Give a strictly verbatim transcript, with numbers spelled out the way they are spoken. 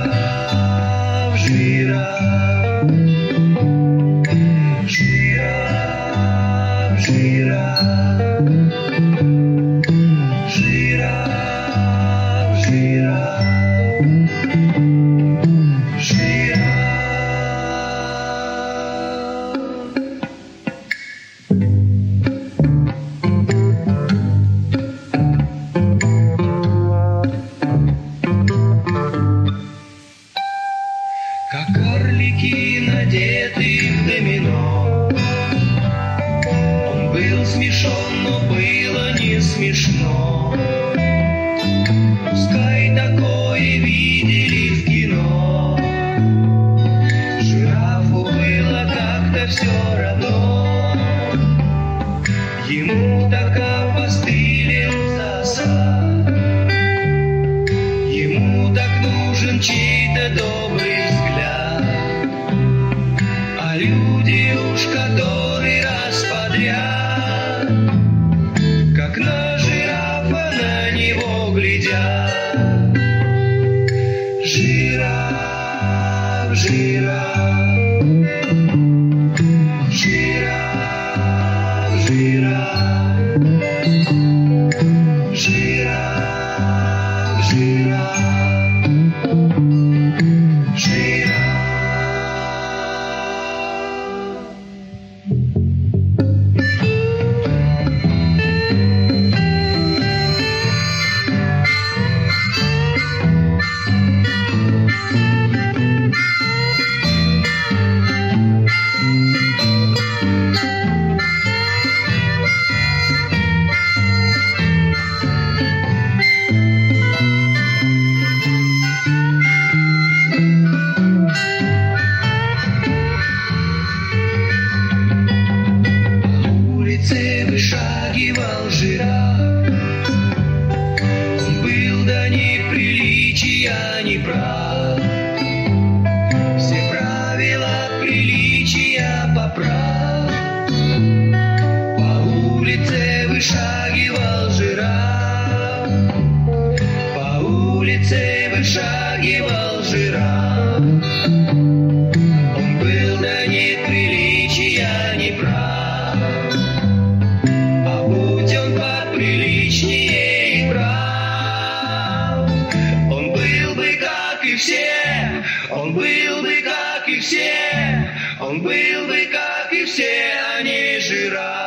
жираф, жираф, жираф, жираф, жираф, жираф, жираф. Как карлики, надеты в домино, он был смешон, но было не смешно. Пускай такое видели в кино, жирафу было как-то все равно. Ему так опостылил засад, ему так нужен чей-то добрый взгляд. А люди уж который раз подряд, как на жирафа на него глядят. Жираф, жираф, жираф, жираф, жираф, жираф, жираф. Вышагивал жираф, он был до неприличия неправ, все правила приличия поправ. По улице вышагивал жираф, по улице вышагивал жираф, он был до неприличия неправ. Приличнее и прав, он был бы как и все, он был бы как и все, он был бы как и все, а не жираф.